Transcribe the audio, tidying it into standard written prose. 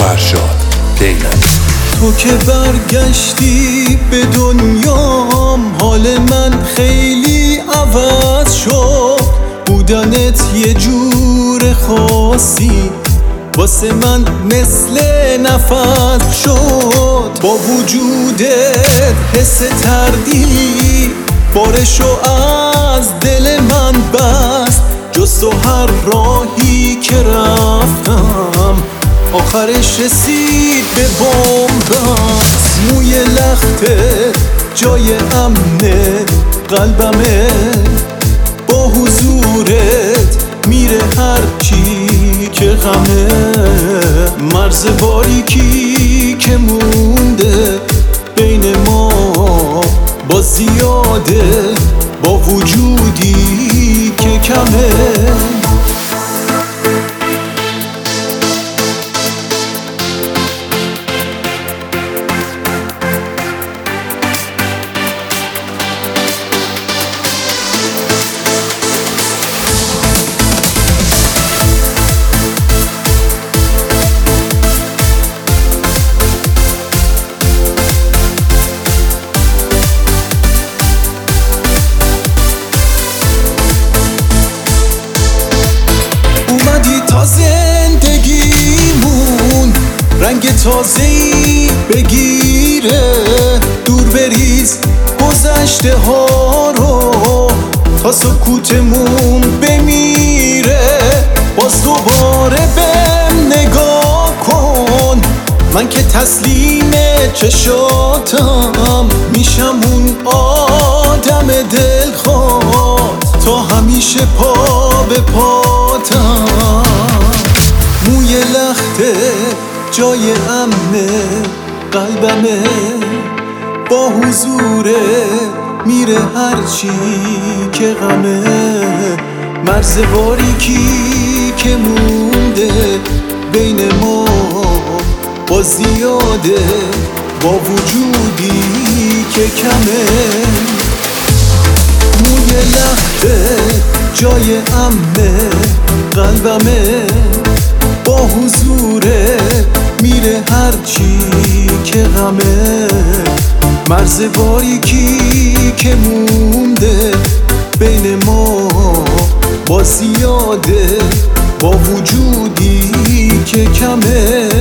فرشاد دیلمی. تو که برگشتی به دنیام حال من خیلی عوض شد. بودنت یه جور خاصی واسه من مثل نفس شد. با وجودت حس تردید بارشو از دل من بست. جز تو هر راهی که رفتم آخرش رسید به بنبست. موی لختت جای امن قلبمه، با حضورت میره هر چی که غمه. مرز باریکی که مونده بین ما با زیاده، با وجودی که کمه. تا زندگیمون رنگ تازه‌ای بگیره، دور بریز گذشته ها رو تا سکوتمون بمیره. باز دوباره بهم نگاه کن، من که تسلیم چشاتم میشم اون آدم دلخواه. تا همیشه پا به پاتم، موی لخته جای امن قلبمه، با حضوره میره هرچی که غمه. مرز باریکی که مونده بین ما با زیاده، با وجودی که کمه. موی لخته جای امن قلبمه، با حضوره میره هرچی که غمه. مرز باریکی که مونده بین ما با زیاده، با وجودی که کمه.